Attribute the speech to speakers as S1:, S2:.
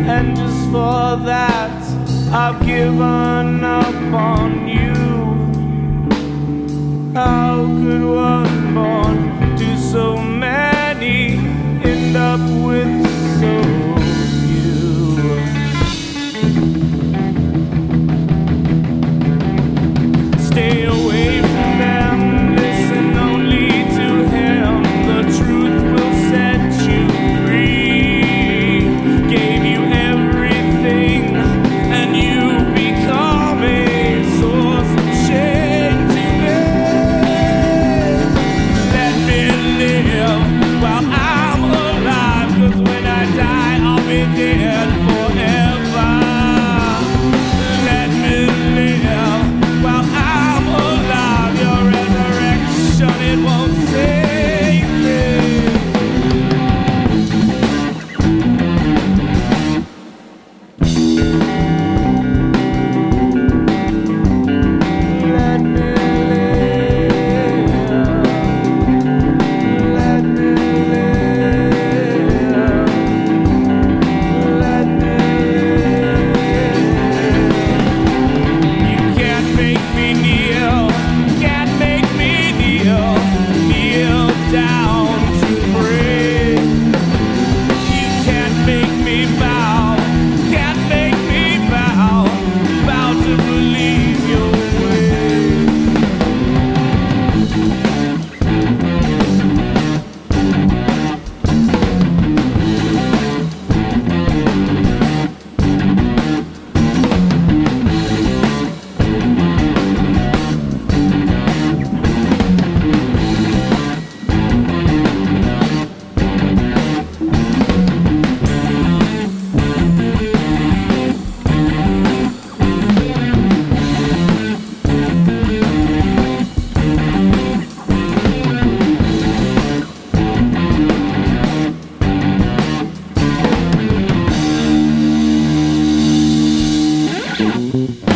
S1: and just for that I've given up on you. How could one born to so many end up with so few? Stay away from them, listen only to him. The truth will set you free. Gave you everything and you become a source of shame to me. Let me live while I'm alive, 'cause when I die I'll be dead forever. Let me live while I'm alive. Your resurrection, it won't save me. Let me live. Let me live. Let me live. You can't make me kneel, can't make me kneel, kneel down to pray. You can't make me bow, can't make me bow, bow to believe your way.
S2: Thank you.